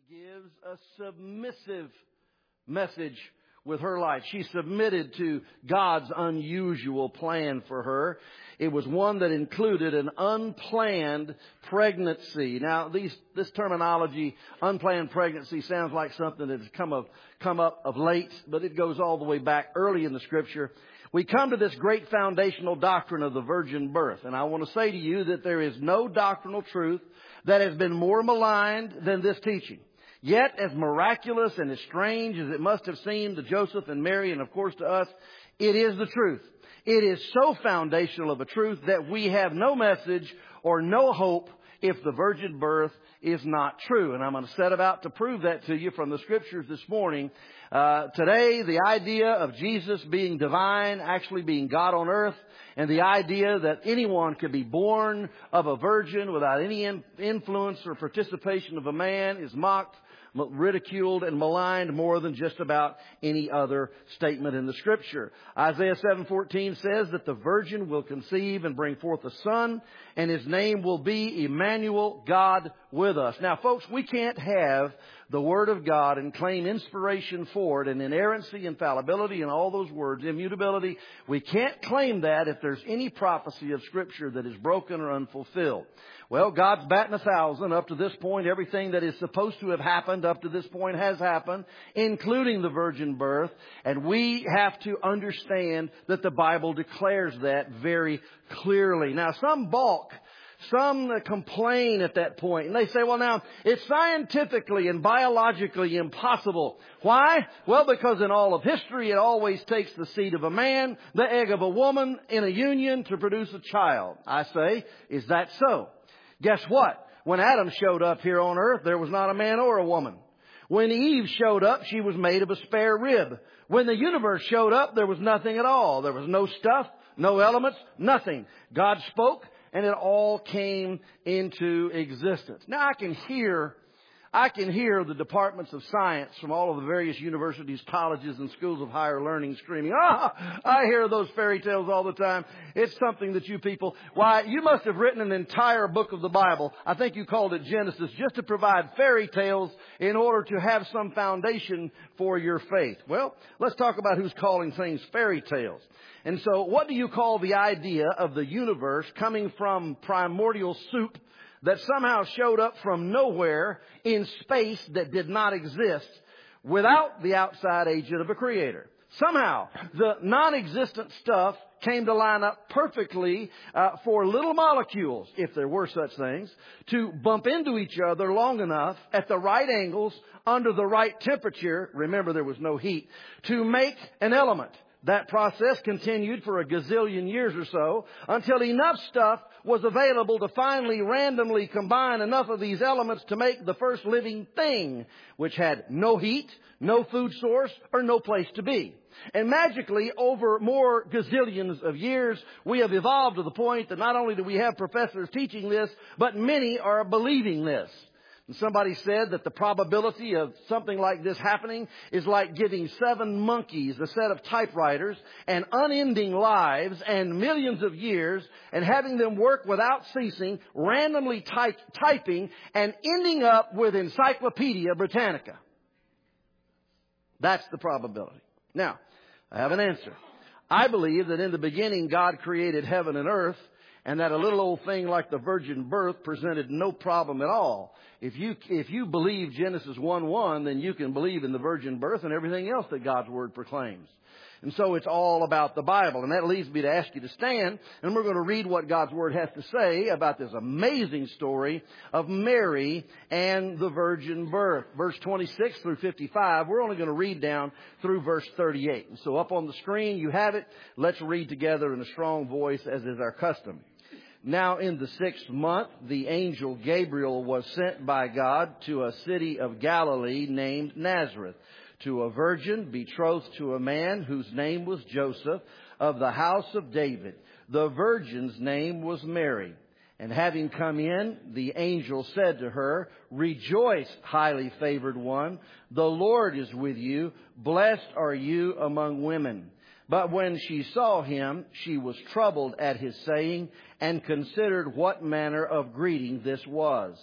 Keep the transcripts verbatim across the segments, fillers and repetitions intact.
gives a submissive message with her life. She submitted to God's unusual plan for her. It was one that included an unplanned pregnancy. Now, these, this terminology, unplanned pregnancy, sounds like something that has come, of, come up of late, but it goes all the way back early in the Scripture. We come to this great foundational doctrine of the virgin birth. And I want to say to you that there is no doctrinal truth that has been more maligned than this teaching. Yet, as miraculous and as strange as it must have seemed to Joseph and Mary and, of course, to us, it is the truth. It is so foundational of a truth that we have no message or no hope if the virgin birth is not true. And I'm going to set about to prove that to you from the Scriptures this morning. Uh, today, the idea of Jesus being divine, actually being God on earth, and the idea that anyone could be born of a virgin without any in- influence or participation of a man is mocked, ridiculed, and maligned more than just about any other statement in the Scripture. Isaiah seven fourteen says that the virgin will conceive and bring forth a son, and his name will be Emmanuel, God with us. Now, folks, we can't have the Word of God and claim inspiration for it and inerrancy, infallibility, and all those words, immutability. We can't claim that if there's any prophecy of Scripture that is broken or unfulfilled. Well, God's batting a thousand. Up to this point, everything that is supposed to have happened up to this point has happened, including the virgin birth. And we have to understand that the Bible declares that very clearly. Now, some balk. Some complain at that point, and they say, well, now, it's scientifically and biologically impossible. Why? Well, because in all of history, it always takes the seed of a man, the egg of a woman, in a union to produce a child. I say, is that so? Guess what? When Adam showed up here on earth, there was not a man or a woman. When Eve showed up, she was made of a spare rib. When the universe showed up, there was nothing at all. There was no stuff, no elements, nothing. God spoke, and it all came into existence. Now I can hear, I can hear the departments of science from all of the various universities, colleges, and schools of higher learning screaming, ah, I hear those fairy tales all the time. It's something that you people, why, you must have written an entire book of the Bible. I think you called it Genesis, just to provide fairy tales in order to have some foundation for your faith. Well, let's talk about who's calling things fairy tales. And so what do you call the idea of the universe coming from primordial soup that somehow showed up from nowhere in space that did not exist without the outside agent of a creator? Somehow, the non-existent stuff came to line up perfectly uh, for little molecules, if there were such things, to bump into each other long enough at the right angles, under the right temperature, remember there was no heat, to make an element. That process continued for a gazillion years or so until enough stuff was available to finally randomly combine enough of these elements to make the first living thing, which had no heat, no food source, or no place to be. And magically, over more gazillions of years, we have evolved to the point that not only do we have professors teaching this, but many are believing this. And somebody said that the probability of something like this happening is like giving seven monkeys a set of typewriters and unending lives and millions of years and having them work without ceasing, randomly type, typing and ending up with Encyclopedia Britannica. That's the probability. Now, I have an answer. I believe that in the beginning God created heaven and earth, and that a little old thing like the virgin birth presented no problem at all. If you if you believe Genesis one one, then you can believe in the virgin birth and everything else that God's Word proclaims. And so it's all about the Bible. And that leads me to ask you to stand, and we're going to read what God's Word has to say about this amazing story of Mary and the virgin birth. Verse twenty-six through fifty-five, we're only going to read down through verse thirty-eight. And so up on the screen, you have it. Let's read together in a strong voice, as is our custom. Now in the sixth month, the angel Gabriel was sent by God to a city of Galilee named Nazareth, to a virgin betrothed to a man whose name was Joseph, of the house of David. The virgin's name was Mary. And having come in, the angel said to her, Rejoice, highly favored one, the Lord is with you. Blessed are you among women. But when she saw him, she was troubled at his saying, and considered what manner of greeting this was.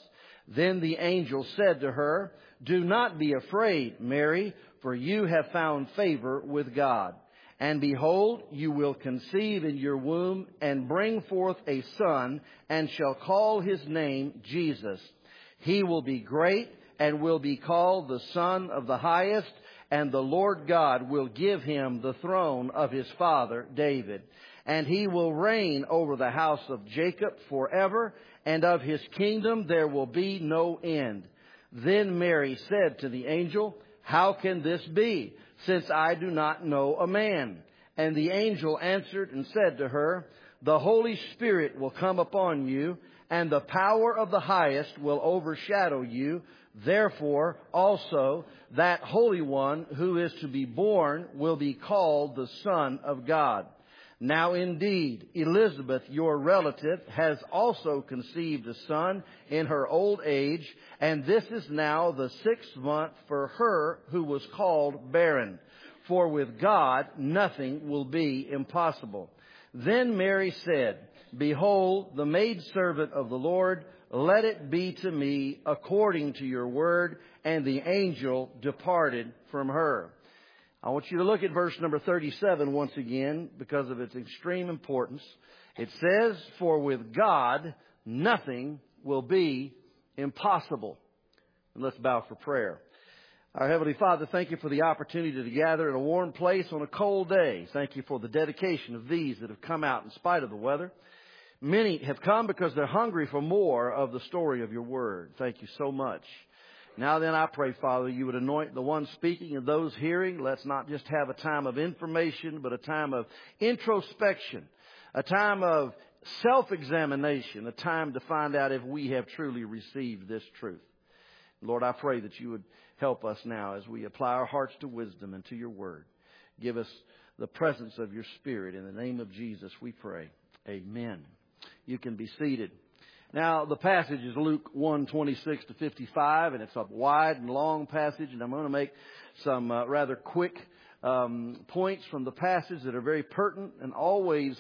Then the angel said to her, "Do not be afraid, Mary, for you have found favor with God. And behold, you will conceive in your womb and bring forth a son, and shall call his name Jesus. He will be great and will be called the Son of the Highest, and the Lord God will give him the throne of his father David. And he will reign over the house of Jacob forever, and of his kingdom there will be no end." Then Mary said to the angel, "How can this be, since I do not know a man?" And the angel answered and said to her, "The Holy Spirit will come upon you, and the power of the Highest will overshadow you. Therefore also that Holy One who is to be born will be called the Son of God. Now indeed, Elizabeth, your relative, has also conceived a son in her old age, and this is now the sixth month for her who was called barren. For with God nothing will be impossible." Then Mary said, "Behold, the maidservant of the Lord, let it be to me according to your word." And the angel departed from her. I want you to look at verse number thirty-seven once again because of its extreme importance. It says, "For with God nothing will be impossible." And let's bow for prayer. Our Heavenly Father, thank you for the opportunity to gather in a warm place on a cold day. Thank you for the dedication of these that have come out in spite of the weather. Many have come because they're hungry for more of the story of your word. Thank you so much. Now then, I pray, Father, you would anoint the one speaking and those hearing. Let's not just have a time of information, but a time of introspection, a time of self-examination, a time to find out if we have truly received this truth. Lord, I pray that you would help us now as we apply our hearts to wisdom and to your word. Give us the presence of your Spirit. In the name of Jesus, we pray. Amen. You can be seated. Now, the passage is Luke one, twenty-six to fifty-five, and it's a wide and long passage, and I'm going to make some uh, rather quick um, points from the passage that are very pertinent and always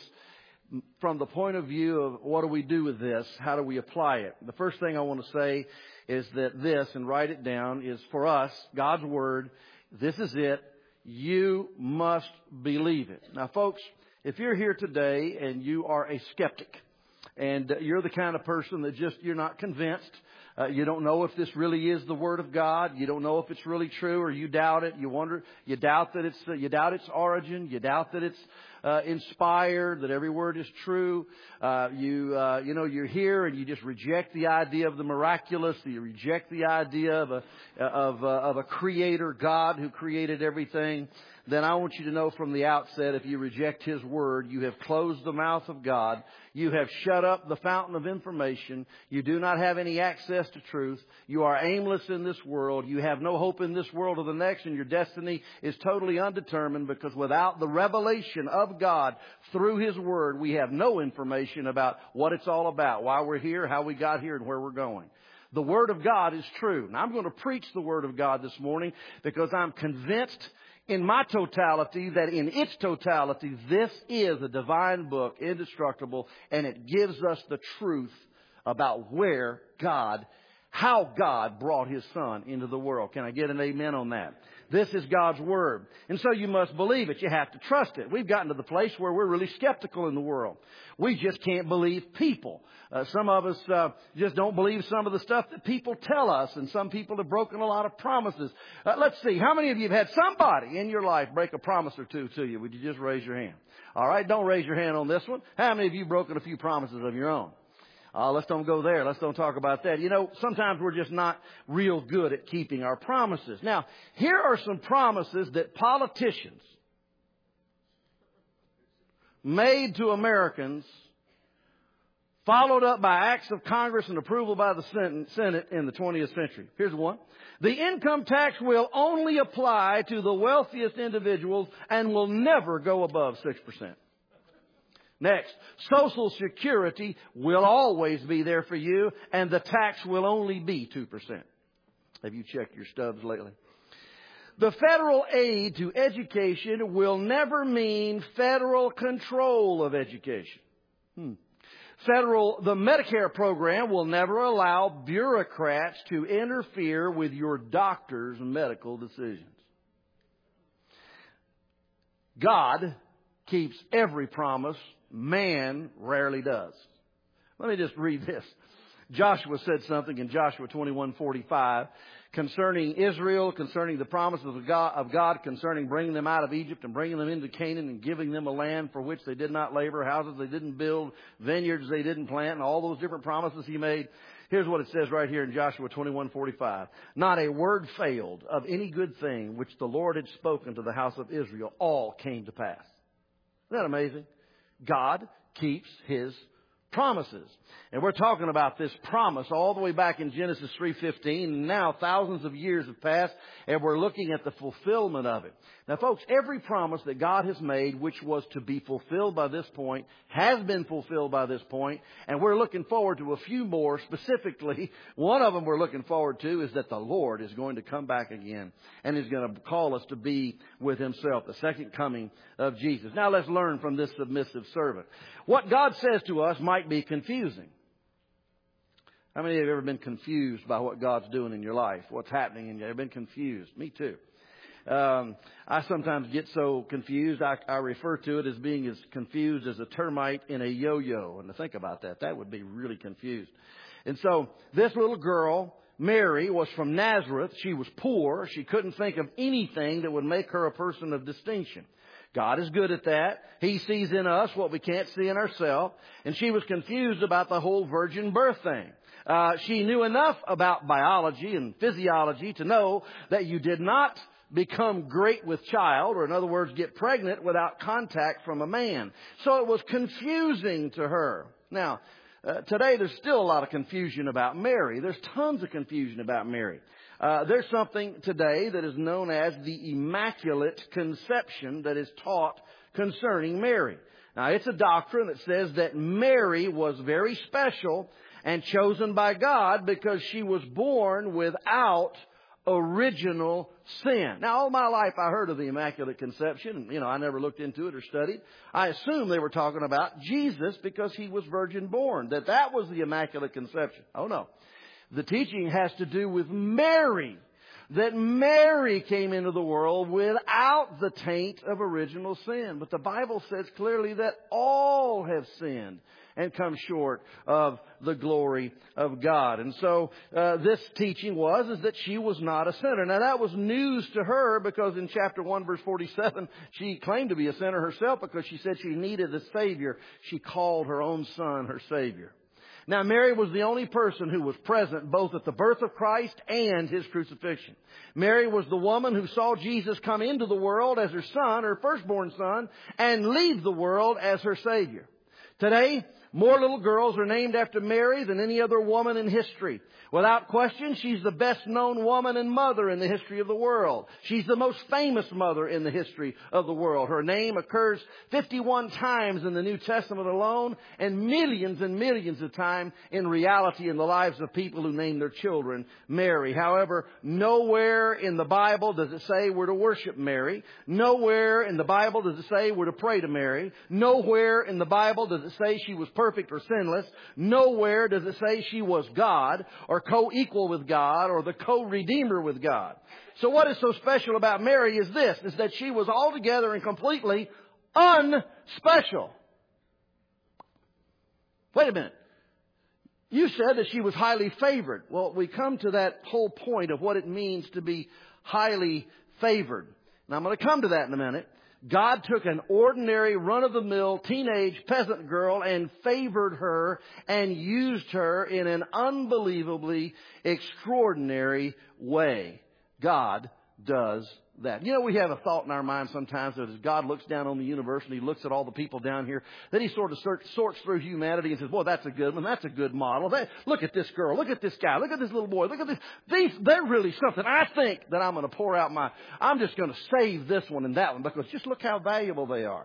from the point of view of what do we do with this, how do we apply it. The first thing I want to say is that this, and write it down, is for us, God's Word. This is it. You must believe it. Now, folks, if you're here today and you are a skeptic, and you're the kind of person that just, you're not convinced. Uh, you don't know if this really is the Word of God. You don't know if it's really true, or you doubt it. You wonder, you doubt that it's, uh, you doubt its origin. You doubt that it's uh, inspired, that every word is true. Uh, you, uh, you know, you're here and you just reject the idea of the miraculous. You reject the idea of a, of, uh, of a creator God who created everything. Then I want you to know from the outset, if you reject His Word, you have closed the mouth of God. You have shut up the fountain of information. You do not have any access to truth. You are aimless in this world. You have no hope in this world or the next, and your destiny is totally undetermined, because without the revelation of God through His Word, we have no information about what it's all about, why we're here, how we got here, and where we're going. The Word of God is true. Now, I'm going to preach the Word of God this morning because I'm convinced in my totality, that in its totality, this is a divine book, indestructible, and it gives us the truth about where God, how God brought His Son into the world. Can I get an amen on that? This is God's Word. And so you must believe it. You have to trust it. We've gotten to the place where we're really skeptical in the world. We just can't believe people. Uh, some of us uh, just don't believe some of the stuff that people tell us. And some people have broken a lot of promises. Uh, let's see. How many of you have had somebody in your life break a promise or two to you? Would you just raise your hand? All right. Don't raise your hand on this one. How many of you have broken a few promises of your own? Uh, let's don't go there. Let's don't talk about that. You know, sometimes we're just not real good at keeping our promises. Now, here are some promises that politicians made to Americans, followed up by acts of Congress and approval by the Senate in the twentieth century. Here's one. The income tax will only apply to the wealthiest individuals and will never go above six percent. Next, Social Security will always be there for you, and the tax will only be two percent. Have you checked your stubs lately? The federal aid to education will never mean federal control of education. Hmm. Federal, the Medicare program will never allow bureaucrats to interfere with your doctor's medical decisions. God keeps every promise. Man rarely does. Let me just read this. Joshua said something in Joshua twenty-one forty-five concerning Israel, concerning the promises of God, of God, concerning bringing them out of Egypt and bringing them into Canaan and giving them a land for which they did not labor, houses they didn't build, vineyards they didn't plant, and all those different promises he made. Here's what it says right here in Joshua twenty-one forty-five. Not a word failed of any good thing which the Lord had spoken to the house of Israel. All came to pass. Isn't that amazing? God keeps His promises. And we're talking about this promise all the way back in Genesis three fifteen. And now thousands of years have passed and we're looking at the fulfillment of it. Now folks, every promise that God has made which was to be fulfilled by this point has been fulfilled by this point. And we're looking forward to a few more. Specifically, one of them we're looking forward to is that the Lord is going to come back again and is going to call us to be with Himself. The second coming of Jesus. Now let's learn from this submissive servant. What God says to us might be confusing. How many of you have ever been confused by what God's doing in your life? What's happening in you? Ever been confused? Me too. Um, I sometimes get so confused, I, I refer to it as being as confused as a termite in a yo-yo. And to think about that, that would be really confused. And so this little girl, Mary, was from Nazareth. She was poor. She couldn't think of anything that would make her a person of distinction. God is good at that. He sees in us what we can't see in ourselves. And she was confused about the whole virgin birth thing. Uh, she knew enough about biology and physiology to know that you did not become great with child, or in other words, get pregnant without contact from a man. So it was confusing to her. Now, uh, today there's still a lot of confusion about Mary. There's tons of confusion about Mary. Uh, there's something today that is known as the Immaculate Conception that is taught concerning Mary. Now, it's a doctrine that says that Mary was very special and chosen by God because she was born without original sin. Now, all my life I heard of the Immaculate Conception. You know, I never looked into it or studied. I assumed they were talking about Jesus because He was virgin born, that that was the Immaculate Conception. Oh, no. The teaching has to do with Mary, that Mary came into the world without the taint of original sin. But the Bible says clearly that all have sinned and come short of the glory of God. And so uh, this teaching was is that she was not a sinner. Now that was news to her because in chapter one verse forty-seven she claimed to be a sinner herself because she said she needed a Savior. She called her own son her Savior. Now, Mary was the only person who was present both at the birth of Christ and His crucifixion. Mary was the woman who saw Jesus come into the world as her son, her firstborn son, and leave the world as her Savior. Today, more little girls are named after Mary than any other woman in history. Without question, she's the best known woman and mother in the history of the world. She's the most famous mother in the history of the world. Her name occurs fifty-one times in the New Testament alone and millions and millions of times in reality in the lives of people who name their children Mary. However, nowhere in the Bible does it say we're to worship Mary. Nowhere in the Bible does it say we're to pray to Mary. Nowhere in the Bible does it say she was perfect or sinless. Nowhere does it say she was God or co-equal with God or the co-redeemer with God. So what is so special about Mary is this, is that she was altogether and completely unspecial. Wait a minute. You said that she was highly favored. Well, we come to that whole point of what it means to be highly favored. Now, I'm going to come to that in a minute. God took an ordinary, run-of-the-mill teenage peasant girl and favored her and used her in an unbelievably extraordinary way. God does that. You know, we have a thought in our mind sometimes that as God looks down on the universe and He looks at all the people down here, then He sort of search, sorts through humanity and says, boy, that's a good one. That's a good model. They, look at this girl. Look at this guy. Look at this little boy. Look at this. These, they're really something. I think that I'm going to pour out my, I'm just going to save this one and that one because just look how valuable they are.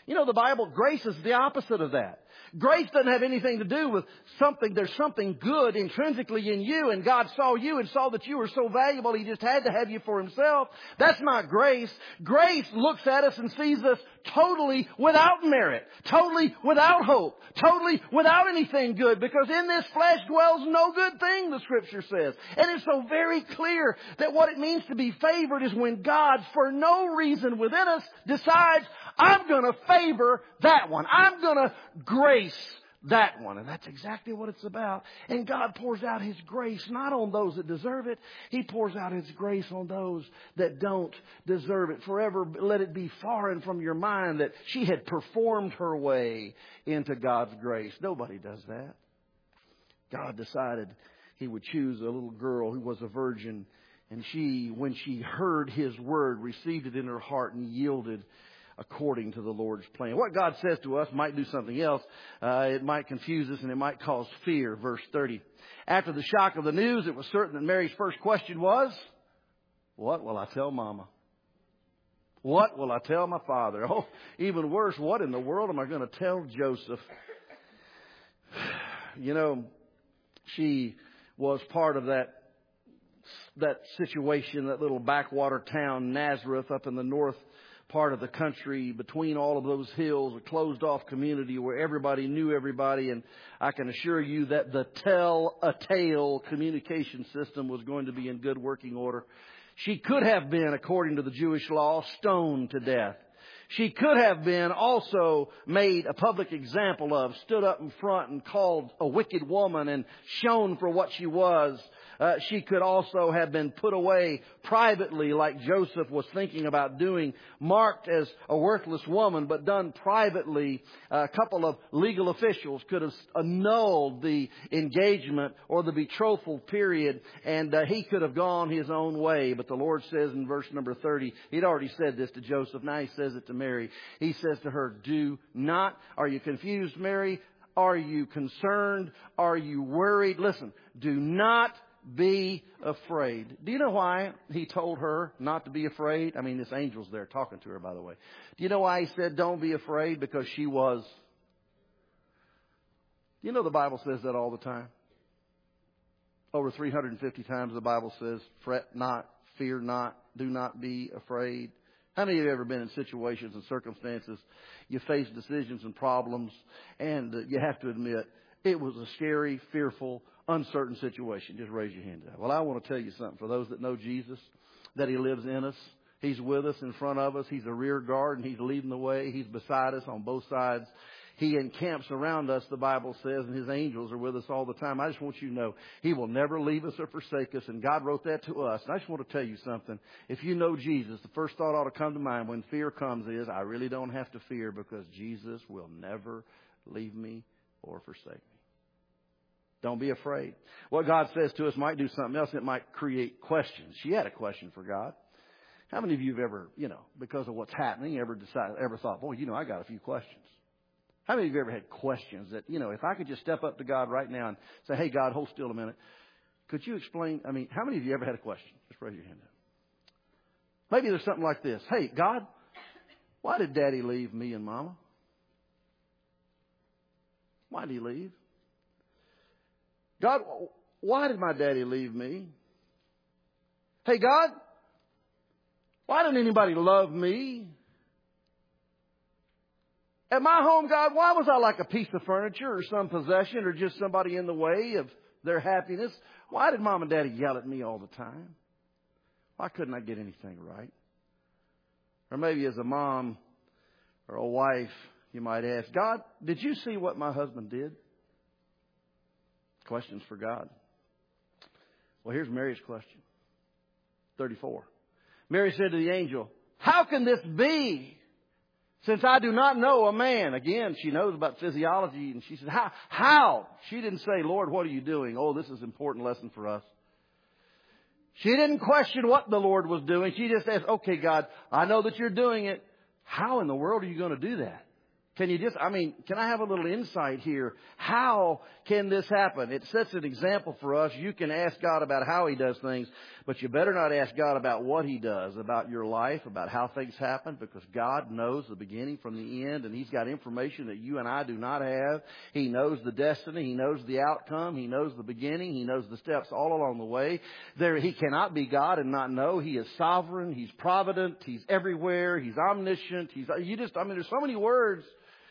You know, the Bible, grace is the opposite of that. Grace doesn't have anything to do with something. There's something good intrinsically in you, and God saw you and saw that you were so valuable He just had to have you for Himself. That's not grace. Grace looks at us and sees us totally without merit, totally without hope, totally without anything good, because in this flesh dwells no good thing, the Scripture says. And it's so very clear that what it means to be favored is when God, for no reason within us, decides, I'm going to favor that one. I'm going to grace that one. And that's exactly what it's about. And God pours out His grace not on those that deserve it. He pours out His grace on those that don't deserve it. Forever let it be foreign from your mind that she had performed her way into God's grace. Nobody does that. God decided He would choose a little girl who was a virgin. And she, when she heard His word, received it in her heart and yielded according to the Lord's plan. What God says to us might do something else. Uh, it might confuse us and it might cause fear. Verse thirty. After the shock of the news, it was certain that Mary's first question was, what will I tell Mama? What will I tell my father? Oh, even worse, what in the world am I going to tell Joseph? You know, she was part of that that situation, that little backwater town, Nazareth, up in the north part of the country, between all of those hills, a closed off community where everybody knew everybody. And I can assure you that the tell-a-tale communication system was going to be in good working order. She could have been, according to the Jewish law, stoned to death. She could have been also made a public example of, stood up in front and called a wicked woman and shown for what she was. Uh, she could also have been put away privately like Joseph was thinking about doing, marked as a worthless woman, but done privately. Uh, a couple of legal officials could have annulled the engagement or the betrothal period, and uh, he could have gone his own way. But the Lord says in verse number thirty, He'd already said this to Joseph. Now He says it to Mary. He says to her, do not, are you confused, Mary? Are you concerned? Are you worried? Listen, do not be afraid. Do you know why He told her not to be afraid? I mean, this angel's there talking to her, by the way. Do you know why He said don't be afraid? Because she was. You know the Bible says that all the time. Over three hundred fifty times the Bible says, fret not, fear not, do not be afraid. How many of you have ever been in situations and circumstances, you face decisions and problems, and uh, you have to admit, it was a scary, fearful, uncertain situation? Just raise your hand up. Well, I want to tell you something. For those that know Jesus, that He lives in us. He's with us, in front of us. He's a rear guard, and He's leading the way. He's beside us on both sides. He encamps around us, the Bible says, and His angels are with us all the time. I just want you to know He will never leave us or forsake us, and God wrote that to us. And I just want to tell you something. If you know Jesus, the first thought ought to come to mind when fear comes is, I really don't have to fear because Jesus will never leave me or forsake me. Don't be afraid. What God says to us might do something else. It might create questions. She had a question for God. How many of you have ever, you know, because of what's happening, ever decided, ever thought, boy, you know, I got a few questions? How many of you have ever had questions that, you know, if I could just step up to God right now and say, hey, God, hold still a minute. Could you explain? I mean, how many of you ever had a question? Just raise your hand up. Maybe there's something like this. Hey, God, why did Daddy leave me and Mama? Why did He leave? God, why did my daddy leave me? Hey, God, why didn't anybody love me? At my home, God, why was I like a piece of furniture or some possession or just somebody in the way of their happiness? Why did Mom and Daddy yell at me all the time? Why couldn't I get anything right? Or maybe as a mom or a wife, you might ask, God, did you see what my husband did? Questions for God. Well, here's Mary's question. thirty-four. Mary said to the angel, how can this be, since I do not know a man? Again, she knows about physiology, and she said, how? How? She didn't say, Lord, what are you doing? Oh, this is an important lesson for us. She didn't question what the Lord was doing. She just asked, okay, God, I know that you're doing it. How in the world are you going to do that? Can you just, I mean, can I have a little insight here? How can this happen? It sets an example for us. You can ask God about how He does things, but you better not ask God about what He does, about your life, about how things happen, because God knows the beginning from the end, and He's got information that you and I do not have. He knows the destiny. He knows the outcome. He knows the beginning. He knows the steps all along the way. There, He cannot be God and not know. He is sovereign. He's provident. He's everywhere. He's omniscient. He's, you just, I mean, there's so many words.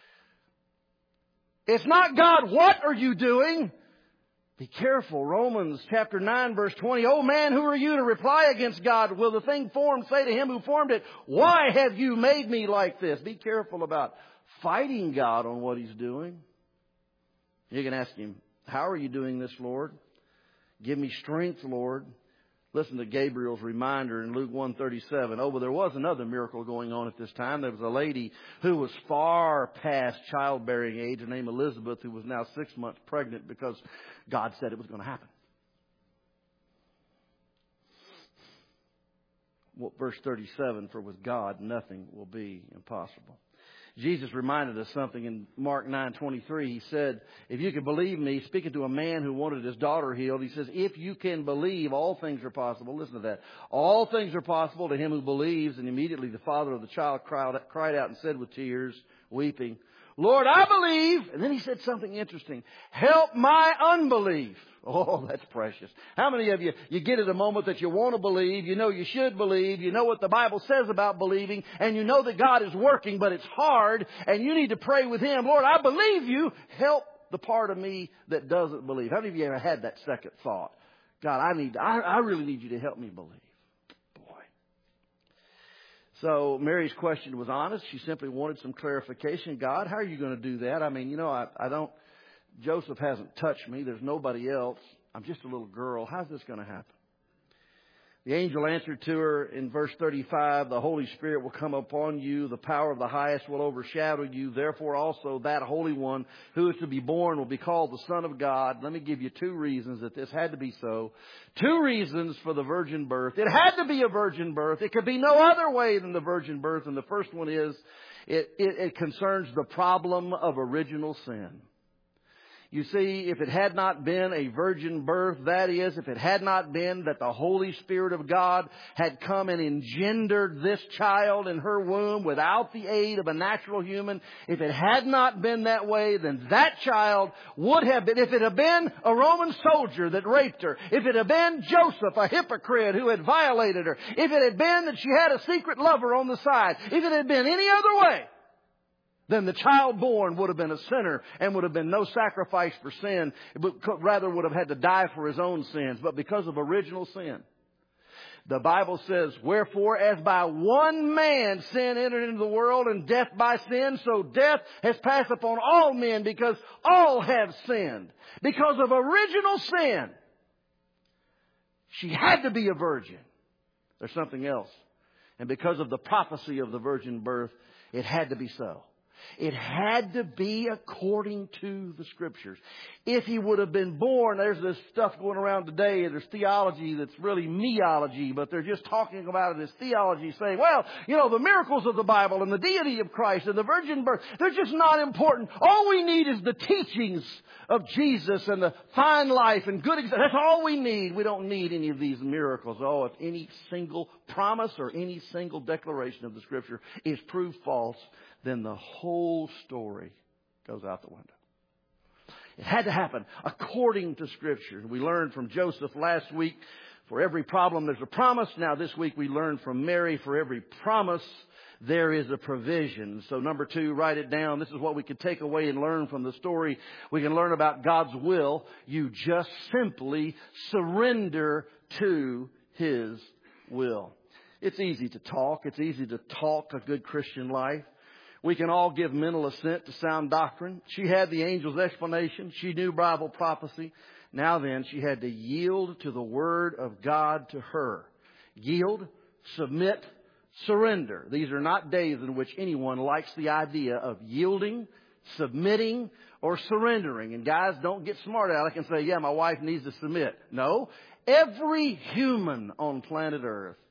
It's not God, what are you doing? Be careful. Romans chapter nine verse twenty. Oh man, who are you to reply against God? Will the thing formed say to Him who formed it, why have you made me like this? Be careful about fighting God on what He's doing. You can ask Him, how are you doing this, Lord? Give me strength, Lord. Listen to Gabriel's reminder in Luke one thirty-seven. Oh, but there was another miracle going on at this time. There was a lady who was far past childbearing age, her name Elizabeth, who was now six months pregnant because God said it was going to happen. Well, verse thirty-seven, for with God nothing will be impossible. Jesus reminded us something in Mark nine twenty-three. He said, if you can believe me, speaking to a man who wanted his daughter healed, He says, if you can believe, all things are possible. Listen to that. All things are possible to him who believes. And immediately the father of the child cried out and said with tears, weeping, Lord, I believe. And then he said something interesting. Help my unbelief. Oh, that's precious. How many of you, you get at a moment that you want to believe, you know you should believe, you know what the Bible says about believing, and you know that God is working, but it's hard, and you need to pray with Him. Lord, I believe you. Help the part of me that doesn't believe. How many of you ever had that second thought? God, I need, I, I really need you to help me believe. Boy. So Mary's question was honest. She simply wanted some clarification. God, how are you going to do that? I mean, you know, I, I don't, Joseph hasn't touched me. There's nobody else. I'm just a little girl. How's this going to happen? The angel answered to her in verse thirty-five, the Holy Spirit will come upon you. The power of the highest will overshadow you. Therefore also that Holy One who is to be born will be called the Son of God. Let me give you two reasons that this had to be so. Two reasons for the virgin birth. It had to be a virgin birth. It could be no other way than the virgin birth. And the first one is it, it, it concerns the problem of original sin. You see, if it had not been a virgin birth, that is, if it had not been that the Holy Spirit of God had come and engendered this child in her womb without the aid of a natural human, if it had not been that way, then that child would have been, if it had been a Roman soldier that raped her, if it had been Joseph, a hypocrite who had violated her, if it had been that she had a secret lover on the side, if it had been any other way, then the child born would have been a sinner and would have been no sacrifice for sin, but rather would have had to die for his own sins. But because of original sin, the Bible says, wherefore as by one man sin entered into the world and death by sin, so death has passed upon all men because all have sinned. Because of original sin, she had to be a virgin. There's something else. And because of the prophecy of the virgin birth, it had to be so. It had to be according to the Scriptures. If he would have been born, there's this stuff going around today, and there's theology that's really meology, but they're just talking about it as theology, saying, well, you know, the miracles of the Bible and the deity of Christ and the virgin birth, they're just not important. All we need is the teachings of Jesus and the fine life and good example. That's all we need. We don't need any of these miracles. Oh, if any single promise or any single declaration of the Scripture is proved false, then the whole story goes out the window. It had to happen according to Scripture. We learned from Joseph last week, for every problem there's a promise. Now this week we learned from Mary, for every promise there is a provision. So number two, write it down. This is what we can take away and learn from the story. We can learn about God's will. You just simply surrender to His will. It's easy to talk. It's easy to talk a good Christian life. We can all give mental assent to sound doctrine. She had the angel's explanation. She knew Bible prophecy. Now then, she had to yield to the Word of God to her. Yield, submit, surrender. These are not days in which anyone likes the idea of yielding, submitting, or surrendering. And guys, don't get smart aleck and say, yeah, my wife needs to submit. No. Every human on planet Earth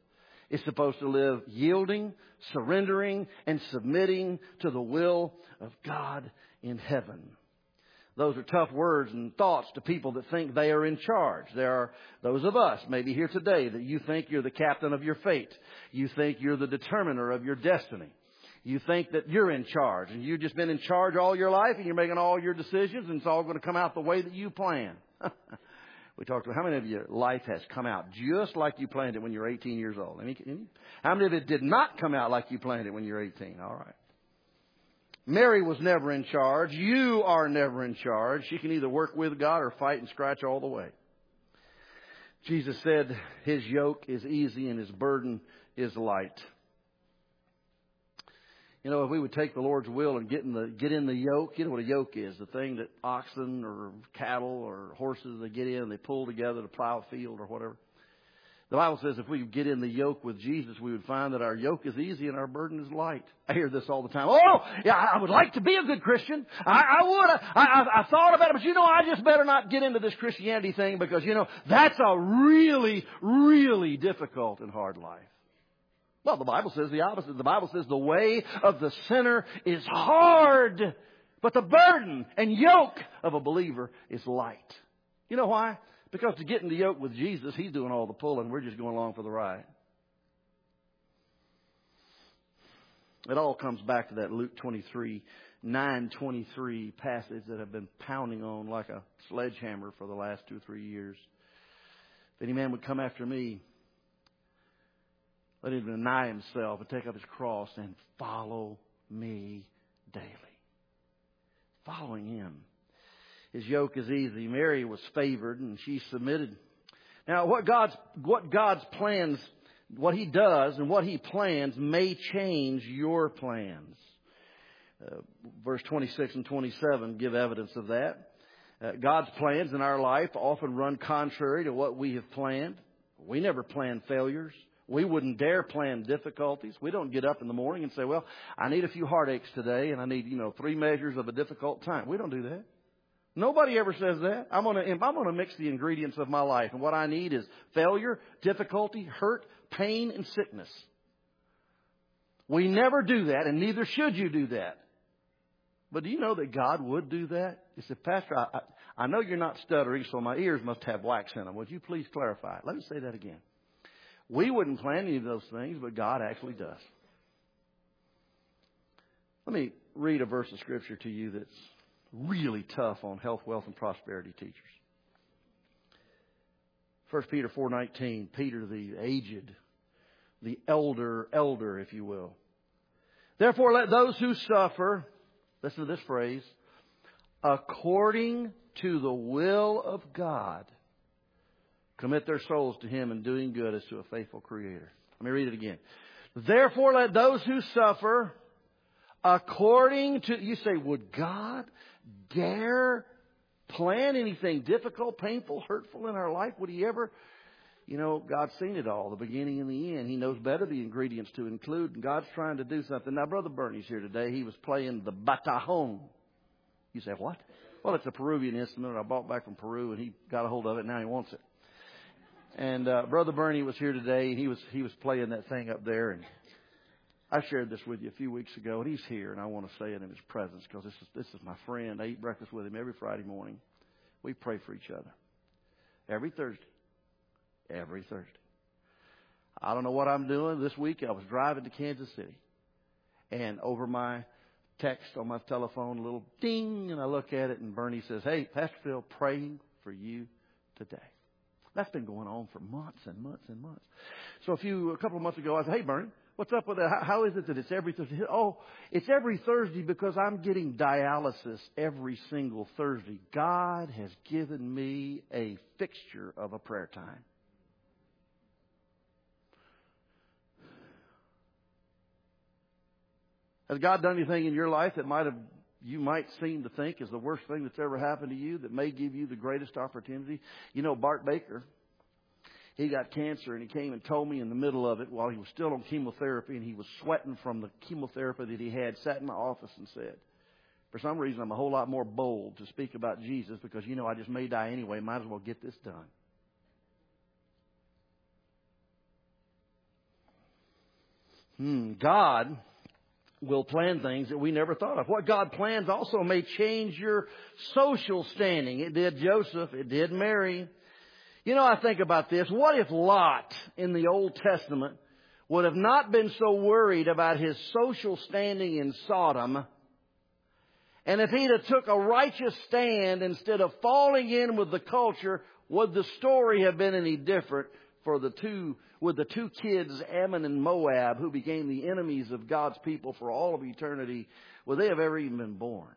is supposed to live yielding, surrendering, and submitting to the will of God in heaven. Those are tough words and thoughts to people that think they are in charge. There are those of us, maybe here today, that you think you're the captain of your fate. You think you're the determiner of your destiny. You think that you're in charge, and you've just been in charge all your life, and you're making all your decisions, and it's all going to come out the way that you plan. We talked about how many of your life has come out just like you planned it when you were eighteen years old. Any, any, how many of it did not come out like you planned it when you were eighteen? All right. Mary was never in charge. You are never in charge. She can either work with God or fight and scratch all the way. Jesus said His yoke is easy and His burden is light. You know, if we would take the Lord's will and get in the get in the yoke, you know what a yoke is, the thing that oxen or cattle or horses, they get in and they pull together to plow a field or whatever. The Bible says if we get in the yoke with Jesus, we would find that our yoke is easy and our burden is light. I hear this all the time. Oh, yeah, I would like to be a good Christian. I, I would. I, I, I thought about it, but you know, I just better not get into this Christianity thing because, you know, that's a really, really difficult and hard life. Well, the Bible says the opposite. The Bible says the way of the sinner is hard, but the burden and yoke of a believer is light. You know why? Because to get in the yoke with Jesus, He's doing all the pulling. We're just going along for the ride. It all comes back to that Luke twenty-three, nine twenty-three passage that I've been pounding on like a sledgehammer for the last two or three years. If any man would come after me, let him deny himself and take up his cross and follow me daily. Following Him. His yoke is easy. Mary was favored and she submitted. Now, what God's, what God's plans, what He does and what He plans may change your plans. Uh, verse twenty-six and twenty-seven give evidence of that. Uh, God's plans in our life often run contrary to what we have planned. We never plan failures. We wouldn't dare plan difficulties. We don't get up in the morning and say, well, I need a few heartaches today and I need, you know, three measures of a difficult time. We don't do that. Nobody ever says that. I'm going to, I'm going to mix the ingredients of my life. And what I need is failure, difficulty, hurt, pain, and sickness. We never do that, and neither should you do that. But do you know that God would do that? You said, Pastor, I, I, I know you're not stuttering, so my ears must have wax in them. Would you please clarify? Let me say that again. We wouldn't plan any of those things, but God actually does. Let me read a verse of Scripture to you that's really tough on health, wealth, and prosperity teachers. First Peter four nineteen, Peter the aged, the elder, elder, if you will. Therefore let those who suffer, listen to this phrase, according to the will of God, commit their souls to Him in doing good as to a faithful Creator. Let me read it again. Therefore let those who suffer according to, you say, would God dare plan anything difficult, painful, hurtful in our life? Would He ever? You know, God's seen it all, the beginning and the end. He knows better the ingredients to include, and God's trying to do something. Now, Brother Bernie's here today. He was playing the batajon. You say, what? Well, it's a Peruvian instrument I bought back from Peru, and he got a hold of it, and now he wants it. And uh, Brother Bernie was here today, and he was he was playing that thing up there, and I shared this with you a few weeks ago, and he's here, and I want to say it in his presence because this is this is my friend. I eat breakfast with him every Friday morning. We pray for each other every Thursday. Every Thursday. I don't know what I'm doing. This week I was driving to Kansas City, and over my text on my telephone, a little ding, and I look at it, and Bernie says, "Hey, Pastor Phil, praying for you today." That's been going on for months and months and months. So a few, a couple of months ago, I said, "Hey, Bernie, what's up with that? How, how is it that it's every Thursday?" Oh, it's every Thursday because I'm getting dialysis every single Thursday. God has given me a fixture of a prayer time. Has God done anything in your life that might have, you might seem to think is the worst thing that's ever happened to you that may give you the greatest opportunity? You know, Bart Baker, he got cancer, and he came and told me in the middle of it while he was still on chemotherapy, and he was sweating from the chemotherapy that he had, sat in my office and said, "For some reason, I'm a whole lot more bold to speak about Jesus because, you know, I just may die anyway. Might as well get this done." Hmm, God will plan things that we never thought of. What God plans also may change your social standing. It did Joseph. It did Mary. You know, I think about this. What if Lot in the Old Testament would have not been so worried about his social standing in Sodom, and if he'd have took a righteous stand instead of falling in with the culture, would the story have been any different for the two, with the two kids, Ammon and Moab, who became the enemies of God's people for all of eternity? Would they have ever even been born?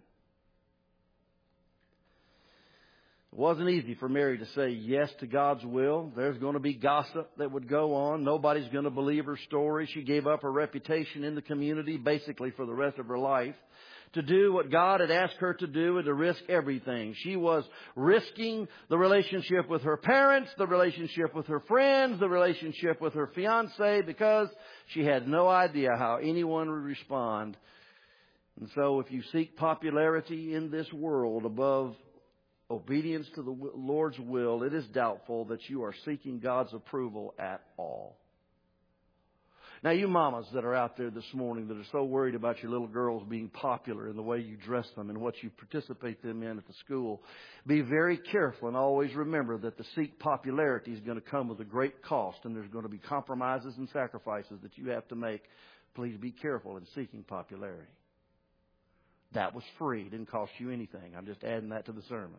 It wasn't easy for Mary to say yes to God's will. There's going to be gossip that would go on. Nobody's going to believe her story. She gave up her reputation in the community basically for the rest of her life to do what God had asked her to do and to risk everything. She was risking the relationship with her parents, the relationship with her friends, the relationship with her fiancé, because she had no idea how anyone would respond. And so if you seek popularity in this world above obedience to the Lord's will, it is doubtful that you are seeking God's approval at all. Now, you mamas that are out there this morning that are so worried about your little girls being popular in the way you dress them and what you participate them in at the school, be very careful and always remember that to seek popularity is going to come with a great cost, and there's going to be compromises and sacrifices that you have to make. Please be careful in seeking popularity. That was free. It didn't cost you anything. I'm just adding that to the sermon.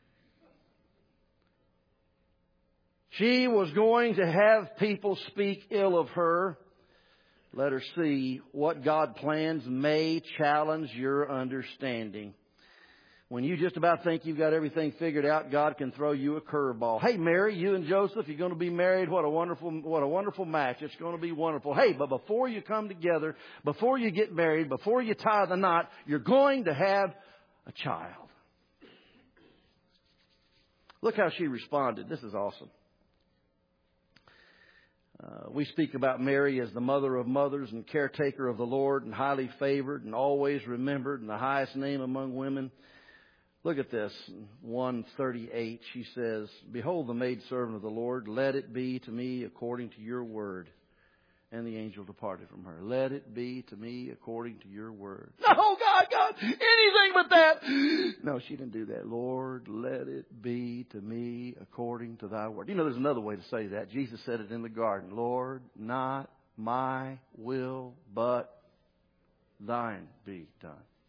She was going to have people speak ill of her. Let her see what God plans may challenge your understanding. When you just about think you've got everything figured out, God can throw you a curveball. Hey, Mary, you and Joseph, you're going to be married. What a wonderful, what a wonderful match. It's going to be wonderful. Hey, but before you come together, before you get married, before you tie the knot, you're going to have a child. Look how she responded. This is awesome. Uh, we speak about Mary as the mother of mothers and caretaker of the Lord and highly favored and always remembered and the highest name among women. Look at this. one thirty-eight, she says, "Behold the maidservant of the Lord, let it be to me according to your word." And the angel departed from her. Let it be to me according to your word. No, God, God, anything but that. No, she didn't do that. Lord, let it be to me according to thy word. You know, there's another way to say that. Jesus said it in the garden. Lord, not my will, but thine be done.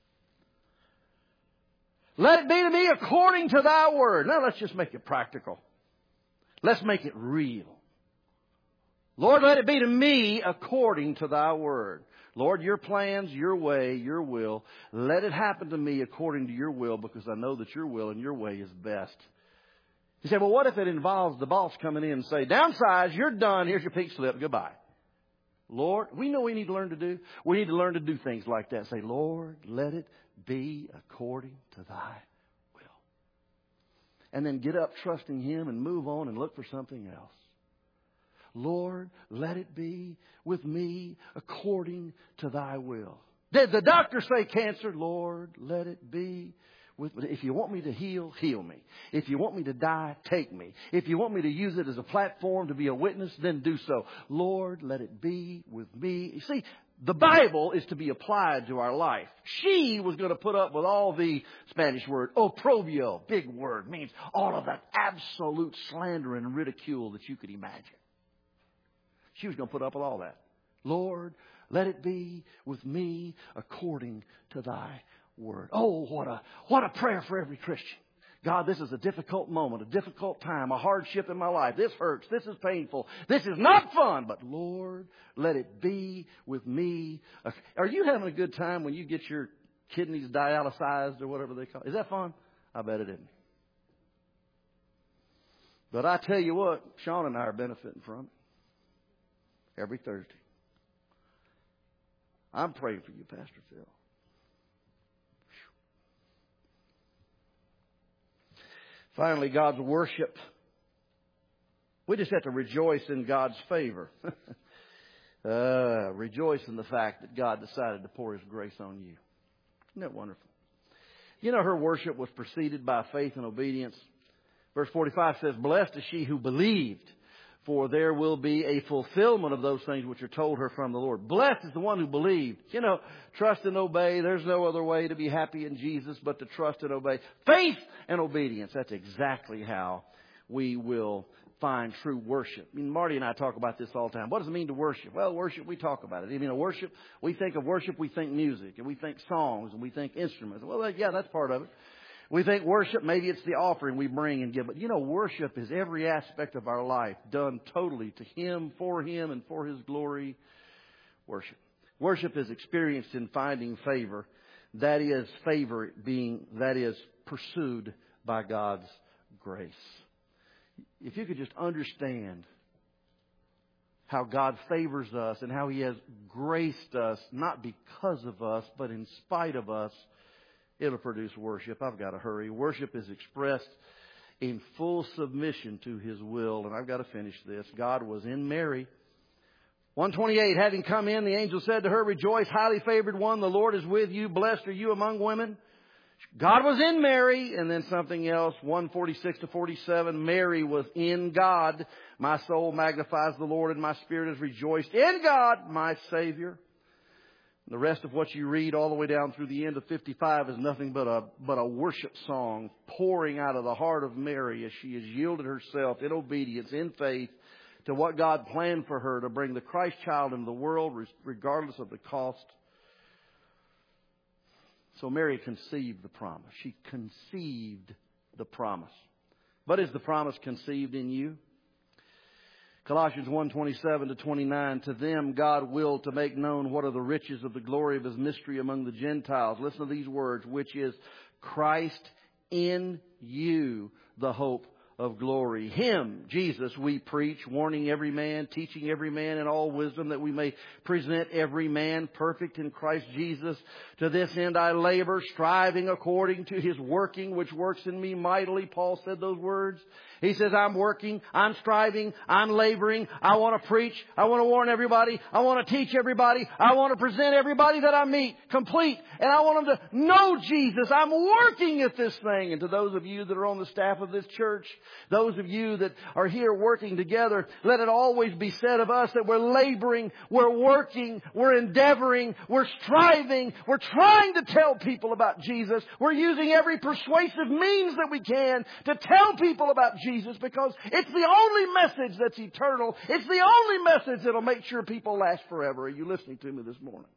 Let it be to me according to thy word. Now let's just make it practical. Let's make it real. Lord, let it be to me according to thy word. Lord, your plans, your way, your will, let it happen to me according to your will, because I know that your will and your way is best. You say, well, what if it involves the boss coming in and say, downsize, you're done, here's your pink slip, goodbye. Lord, we know we need to learn to do. We need to learn to do things like that. Say, Lord, let it be according to thy will. And then get up trusting him and move on and look for something else. Lord, let it be with me according to thy will. Did the doctor say cancer? Lord, let it be with me. If you want me to heal, heal me. If you want me to die, take me. If you want me to use it as a platform to be a witness, then do so. Lord, let it be with me. You see, the Bible is to be applied to our life. She was going to put up with all the Spanish word, oprobio, big word, means all of that absolute slander and ridicule that you could imagine. She was going to put up with all that. Lord, let it be with me according to thy word. Oh, what a, what a prayer for every Christian. God, this is a difficult moment, a difficult time, a hardship in my life. This hurts. This is painful. This is not fun. But Lord, let it be with me. Are you having a good time when you get your kidneys dialyzed or whatever they call it? Is that fun? I bet it isn't. But I tell you what, Sean and I are benefiting from it. Every Thursday. I'm praying for you, Pastor Phil. Whew. Finally, God's worship. We just have to rejoice in God's favor. uh, rejoice in the fact that God decided to pour His grace on you. Isn't that wonderful? You know, her worship was preceded by faith and obedience. Verse forty-five says, blessed is she who believed. for there will be a fulfillment of those things which are told her from the Lord. Blessed is the one who believed. You know, trust and obey. There's no other way to be happy in Jesus but to trust and obey. Faith and obedience. That's exactly how we will find true worship. I mean, Marty and I talk about this all the time. What does it mean to worship? Well, worship, we talk about it. I mean, worship, we think of worship, we think music, and we think songs, and we think instruments. Well, yeah, that's part of it. We think worship, maybe it's the offering we bring and give. But, you know, worship is every aspect of our life done totally to Him, for Him, and for His glory. Worship. Worship is experienced in finding favor. That is, favor being, that is, pursued by God's grace. If you could just understand how God favors us and how He has graced us, not because of us, but in spite of us, it'll produce worship. I've got to hurry. Worship is expressed in full submission to His will. And I've got to finish this. God was in Mary. one twenty-eight, having come in, the angel said to her, Rejoice, highly favored one, the Lord is with you. Blessed are you among women. God was in Mary. And then something else, one forty-six to forty-seven, Mary was in God. My soul magnifies the Lord, and my spirit is rejoiced in God, my Savior. The rest of what you read all the way down through the end of fifty-five is nothing but a but a worship song pouring out of the heart of Mary as she has yielded herself in obedience, in faith, to what God planned for her to bring the Christ child into the world regardless of the cost. So Mary conceived the promise. She conceived the promise. But is the promise conceived in you? Colossians one twenty-seven to twenty-nine, to them God willed to make known what are the riches of the glory of His mystery among the Gentiles. Listen to these words, which is Christ in you, the hope of glory. Him, Jesus, we preach, warning every man, teaching every man in all wisdom, that we may present every man perfect in Christ Jesus. To this end I labor, striving according to His working, which works in me mightily. Paul said those words. He says, I'm working, I'm striving, I'm laboring. I want to preach, I want to warn everybody, I want to teach everybody, I want to present everybody that I meet complete. And I want them to know Jesus. I'm working at this thing. And to those of you that are on the staff of this church, those of you that are here working together, let it always be said of us that we're laboring, we're working, we're endeavoring, we're striving, we're trying to tell people about Jesus. We're using every persuasive means that we can to tell people about Jesus, because it's the only message that's eternal. It's the only message that'll make sure people last forever. Are you listening to me this morning?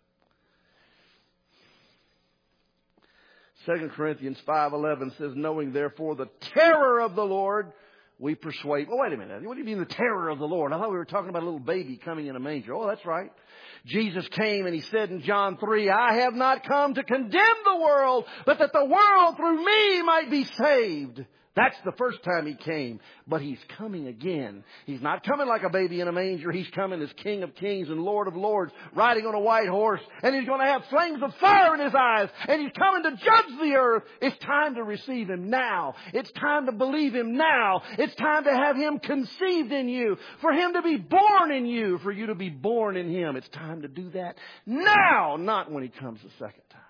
Second Corinthians five eleven says, knowing therefore the terror of the Lord, we persuade. Oh, wait a minute. What do you mean the terror of the Lord? I thought we were talking about a little baby coming in a manger. Oh, that's right. Jesus came and He said in John three, I have not come to condemn the world, but that the world through me might be saved. That's the first time He came. But He's coming again. He's not coming like a baby in a manger. He's coming as King of Kings and Lord of Lords, riding on a white horse. And He's going to have flames of fire in His eyes. And He's coming to judge the earth. It's time to receive Him now. It's time to believe Him now. It's time to have Him conceived in you. For Him to be born in you. For you to be born in Him. It's time to do that now, not when He comes the second time.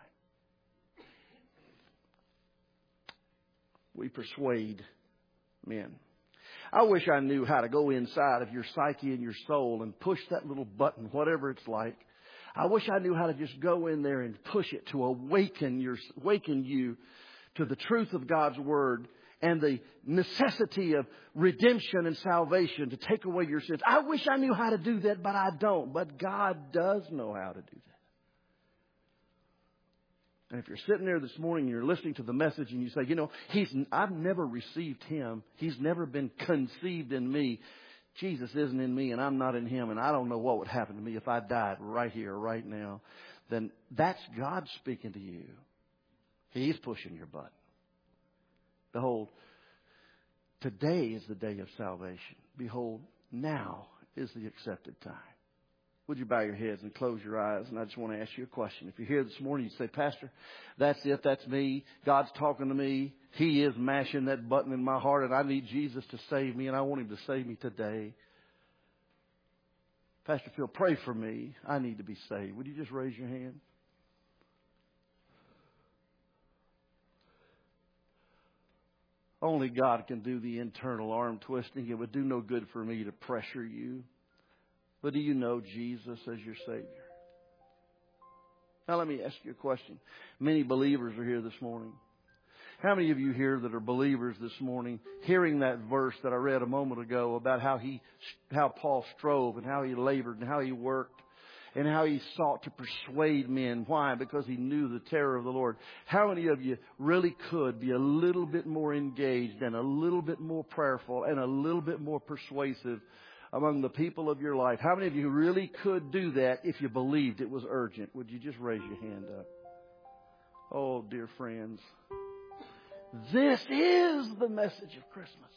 We persuade men. I wish I knew how to go inside of your psyche and your soul and push that little button, whatever it's like. I wish I knew how to just go in there and push it to awaken your, awaken you to the truth of God's Word and the necessity of redemption and salvation to take away your sins. I wish I knew how to do that, but I don't. But God does know how to do that. And if you're sitting there this morning and you're listening to the message and you say, you know, he's, I've never received Him. He's never been conceived in me. Jesus isn't in me and I'm not in Him. And I don't know what would happen to me if I died right here, right now. Then that's God speaking to you. He's pushing your button. Behold, today is the day of salvation. Behold, now is the accepted time. Would you bow your heads and close your eyes? And I just want to ask you a question. If you're here this morning, you say, Pastor, that's it. That's me. God's talking to me. He is mashing that button in my heart, and I need Jesus to save me, and I want Him to save me today. Pastor Phil, pray for me. I need to be saved. Would you just raise your hand? Only God can do the internal arm twisting. It would do no good for me to pressure you. But do you know Jesus as your Savior? Now let me ask you a question. Many believers are here this morning. How many of you here that are believers this morning, hearing that verse that I read a moment ago about how he, how Paul strove and how he labored and how he worked and how he sought to persuade men? Why? Because he knew the terror of the Lord. How many of you really could be a little bit more engaged and a little bit more prayerful and a little bit more persuasive among the people of your life? How many of you really could do that if you believed it was urgent? Would you just raise your hand up? Oh, dear friends. This is the message of Christmas.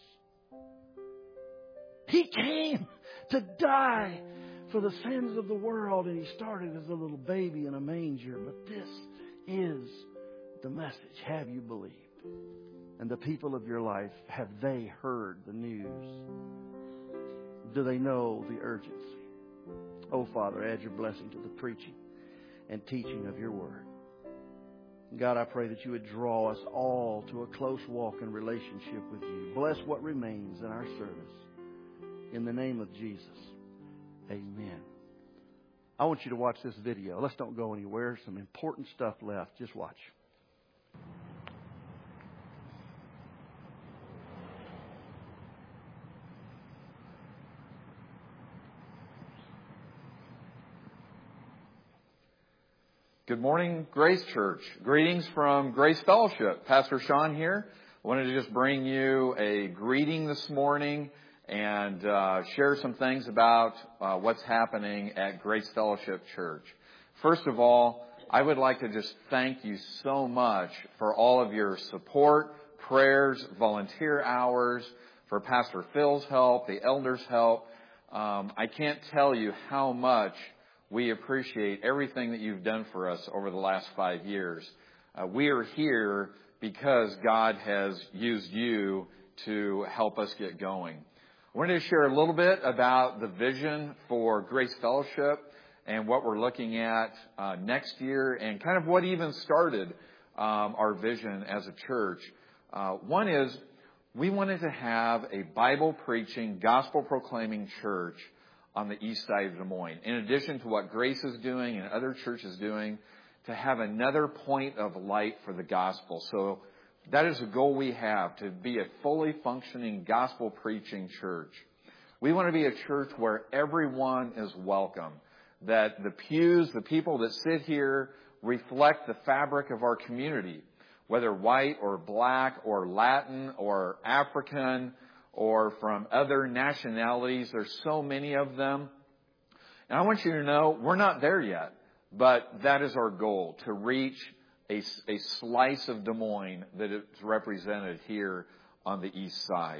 He came to die for the sins of the world, and He started as a little baby in a manger. But this is the message. Have you believed? And the people of your life, have they heard the news? Do they know the urgency? Oh, Father, add your blessing to the preaching and teaching of your word. God, I pray that you would draw us all to a close walk and relationship with you. Bless what remains in our service. In the name of Jesus, amen. I want you to watch this video. Let's don't go anywhere. Some important stuff left. Just watch. Good morning, Grace Church. Greetings from Grace Fellowship. Pastor Sean here. I wanted to just bring you a greeting this morning and uh, share some things about uh, what's happening at Grace Fellowship Church. First of all, I would like to just thank you so much for all of your support, prayers, volunteer hours, for Pastor Phil's help, the elders' help. Um, I can't tell you how much we appreciate everything that you've done for us over the last five years. Uh, we are here because God has used you to help us get going. I wanted to share a little bit about the vision for Grace Fellowship and what we're looking at uh, next year and kind of what even started um, our vision as a church. Uh, one is we wanted to have a Bible-preaching, gospel-proclaiming church on the east side of Des Moines. In addition to what Grace is doing and other churches doing, to have another point of light for the gospel. So that is a goal we have, to be a fully functioning gospel-preaching church. We want to be a church where everyone is welcome, that the pews, the people that sit here, reflect the fabric of our community, whether white or black or Latin or African or from other nationalities. There's so many of them. And I want you to know, we're not there yet, but that is our goal, to reach a, a slice of Des Moines that is represented here on the east side.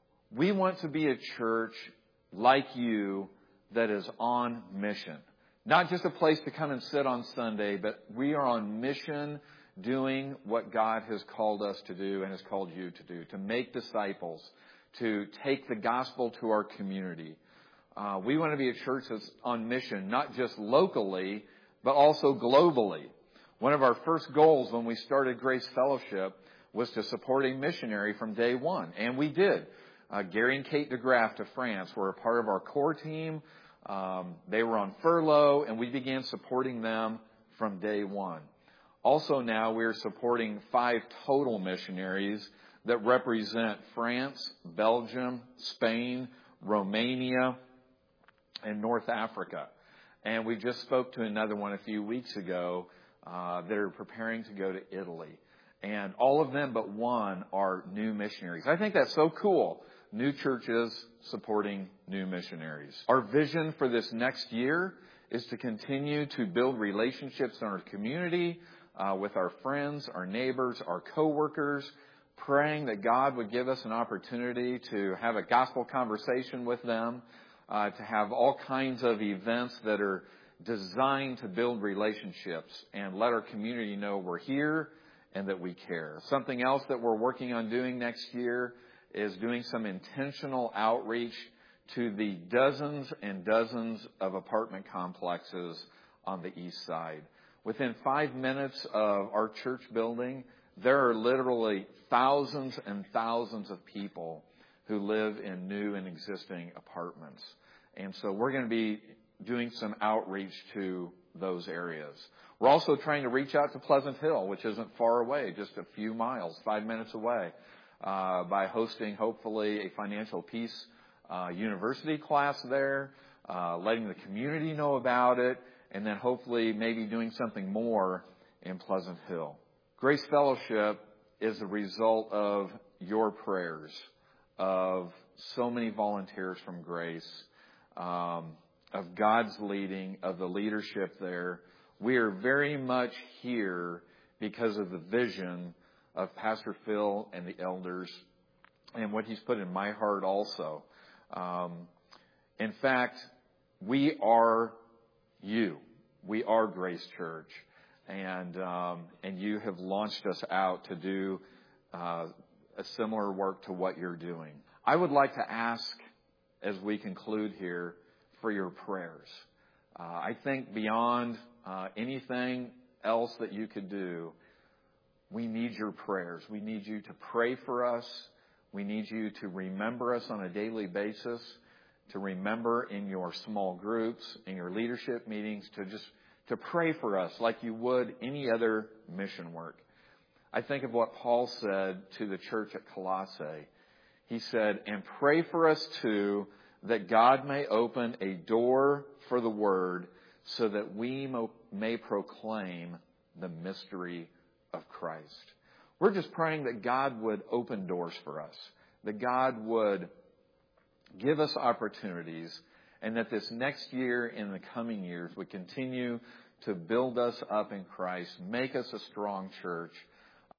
We want to be a church like you that is on mission. Not just a place to come and sit on Sunday, but we are on mission doing what God has called us to do and has called you to do, to make disciples, to take the gospel to our community. Uh, we want to be a church that's on mission, not just locally, but also globally. One of our first goals when we started Grace Fellowship was to support a missionary from day one, and we did. Uh, Gary and Kate DeGraff of France were a part of our core team. Um, they were on furlough, and we began supporting them from day one. Also now we're supporting five total missionaries that represent France, Belgium, Spain, Romania, and North Africa. And we just spoke to another one a few weeks ago uh, that are preparing to go to Italy. And all of them but one are new missionaries. I think that's so cool. New churches supporting new missionaries. Our vision for this next year is to continue to build relationships in our community uh, with our friends, our neighbors, our coworkers, praying that God would give us an opportunity to have a gospel conversation with them, uh, to have all kinds of events that are designed to build relationships and let our community know we're here and that we care. Something else that we're working on doing next year is doing some intentional outreach to the dozens and dozens of apartment complexes on the east side. Within five minutes of our church building, there are literally thousands and thousands of people who live in new and existing apartments. And so we're going to be doing some outreach to those areas. We're also trying to reach out to Pleasant Hill, which isn't far away, just a few miles, five minutes away, uh, by hosting, hopefully, a financial peace uh, university class there, uh, letting the community know about it, and then hopefully maybe doing something more in Pleasant Hill. Grace Fellowship is the result of your prayers, of so many volunteers from Grace, um, of God's leading, of the leadership there. We are very much here because of the vision of Pastor Phil and the elders and what he's put in my heart also. Um, in fact, we are you. We are Grace Church. And um, and you have launched us out to do uh, a similar work to what you're doing. I would like to ask, as we conclude here, for your prayers. Uh, I think beyond uh, anything else that you could do, we need your prayers. We need you to pray for us. We need you to remember us on a daily basis, to remember in your small groups, in your leadership meetings, to just to pray for us like you would any other mission work. I think of what Paul said to the church at Colossae. He said, and pray for us too, that God may open a door for the word so that we mo- may proclaim the mystery of Christ. We're just praying that God would open doors for us, that God would give us opportunities, and that this next year and the coming years would continue to build us up in Christ, make us a strong church,